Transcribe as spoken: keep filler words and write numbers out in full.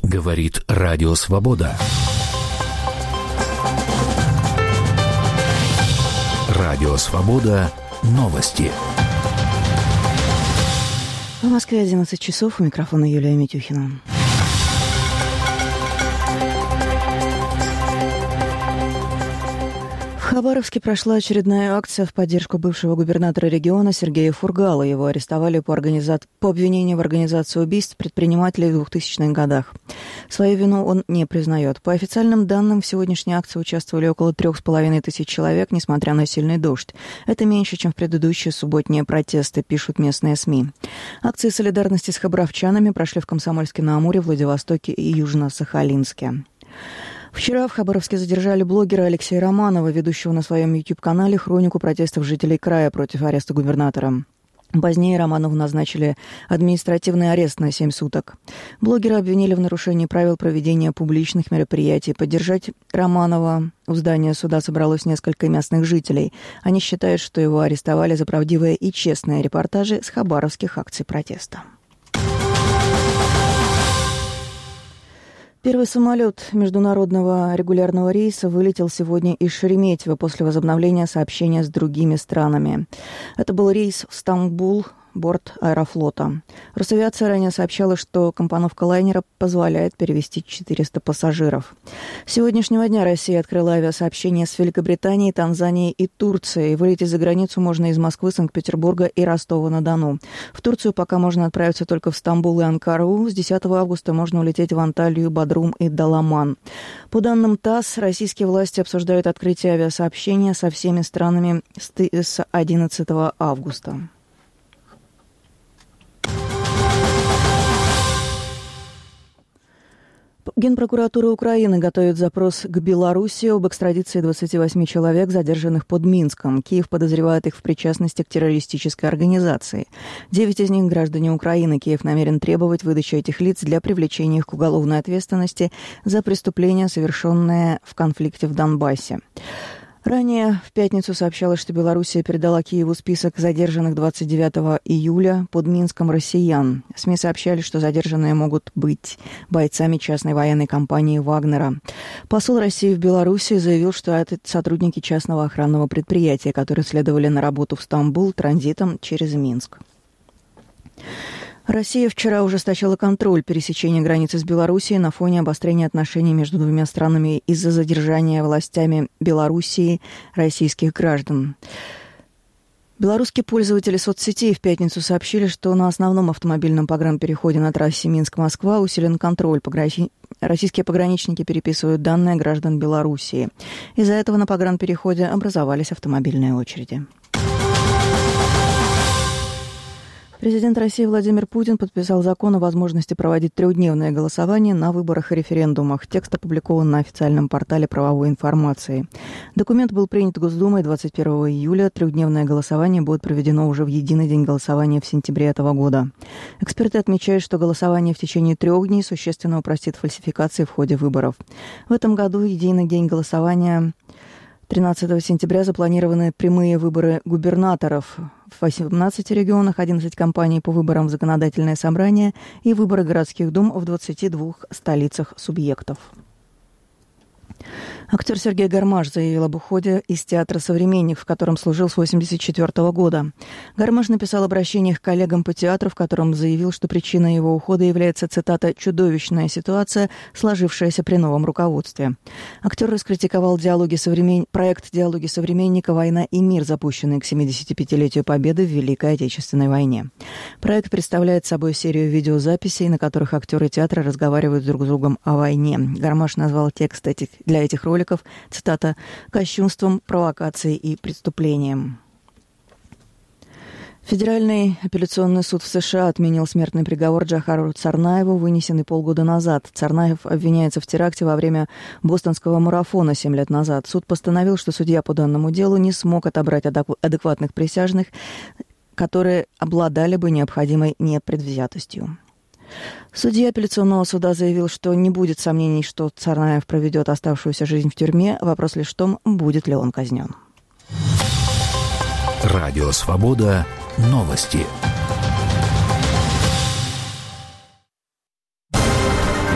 Говорит Радио Свобода. Радио Свобода. Новости. В Москве одиннадцать часов. У микрофона Юлия Митюхина. В Хабаровске прошла очередная акция в поддержку бывшего губернатора региона Сергея Фургала. Его арестовали по, организа... по обвинению в организации убийств предпринимателей в двухтысячных годах. Свою вину он не признает. По официальным данным, в сегодняшней акции участвовали около трех с половиной тысяч человек, несмотря на сильный дождь. Это меньше, чем в предыдущие субботние протесты, пишут местные СМИ. Акции солидарности с хабаровчанами прошли в Комсомольске-на-Амуре, Владивостоке и Южно-Сахалинске. Вчера в Хабаровске задержали блогера Алексея Романова, ведущего на своем YouTube-канале хронику протестов жителей края против ареста губернатора. Позднее Романову назначили административный арест на семь суток. Блогера обвинили в нарушении правил проведения публичных мероприятий. Поддержать Романова у здания суда собралось несколько местных жителей. Они считают, что его арестовали за правдивые и честные репортажи с хабаровских акций протеста. Первый самолет международного регулярного рейса вылетел сегодня из Шереметьево после возобновления сообщения с другими странами. Это был рейс в Стамбул, борт Аэрофлота. Росавиация ранее сообщала, что компоновка лайнера позволяет перевезти четыреста пассажиров. С сегодняшнего дня Россия открыла авиасообщение с Великобританией, Танзанией и Турцией. Вылететь за границу можно из Москвы, Санкт-Петербурга и Ростова-на-Дону. В Турцию пока можно отправиться только в Стамбул и Анкару. С десятого августа можно улететь в Анталию, Бодрум и Даламан. По данным ТАСС, российские власти обсуждают открытие авиасообщения со всеми странами с одиннадцатого августа. Генпрокуратура Украины готовит запрос к Белоруссии об экстрадиции двадцати восьми человек, задержанных под Минском. Киев подозревает их в причастности к террористической организации. Девять из них – граждане Украины. Киев намерен требовать выдачи этих лиц для привлечения их к уголовной ответственности за преступления, совершенные в конфликте в Донбассе. Ранее в пятницу сообщалось, что Белоруссия передала Киеву список задержанных двадцать девятого июля под Минском россиян. СМИ сообщали, что задержанные могут быть бойцами частной военной компании «Вагнера». Посол России в Беларуси заявил, что это сотрудники частного охранного предприятия, которые следовали на работу в Стамбул транзитом через Минск. Россия вчера ужесточила контроль пересечения границы с Белоруссией на фоне обострения отношений между двумя странами из-за задержания властями Белоруссии российских граждан. Белорусские пользователи соцсетей в пятницу сообщили, что на основном автомобильном погранпереходе на трассе Минск-Москва усилен контроль. Пограни... Российские пограничники переписывают данные граждан Белоруссии. Из-за этого на погранпереходе образовались автомобильные очереди. Президент России Владимир Путин подписал закон о возможности проводить трехдневное голосование на выборах и референдумах. Текст опубликован на официальном портале правовой информации. Документ был принят Госдумой двадцать первого июля. Трехдневное голосование будет проведено уже в единый день голосования в сентябре этого года. Эксперты отмечают, что голосование в течение трех дней существенно упростит фальсификации в ходе выборов. В этом году единый день голосования тринадцатого сентября запланированы прямые выборы губернаторов в восемнадцати регионах, одиннадцать кампаний по выборам в законодательное собрание и выборы городских дум в двадцати двух столицах субъектов. Актер Сергей Гармаш заявил об уходе из театра «Современник», в котором служил с восемьдесят четвёртого года. Гармаш написал обращение к коллегам по театру, в котором заявил, что причиной его ухода является, цитата, «чудовищная ситуация, сложившаяся при новом руководстве». Актер раскритиковал диалоги современ... проект «Диалоги современника. Война и мир», запущенный к семидесятипятилетию Победы в Великой Отечественной войне. Проект представляет собой серию видеозаписей, на которых актеры театра разговаривают друг с другом о войне. Гармаш назвал текст этих... для этих роликов, цитата, «кощунством, провокацией и преступлением». Федеральный апелляционный суд в США отменил смертный приговор Джохару Царнаеву, вынесенный полгода назад. Царнаев обвиняется в теракте во время бостонского марафона семь лет назад. Суд постановил, что судья по данному делу не смог отобрать адекватных присяжных, которые обладали бы необходимой непредвзятостью. Судья апелляционного суда заявил, что не будет сомнений, что Царнаев проведет оставшуюся жизнь в тюрьме. Вопрос лишь в том, будет ли он казнен. Радио «Свобода». Новости.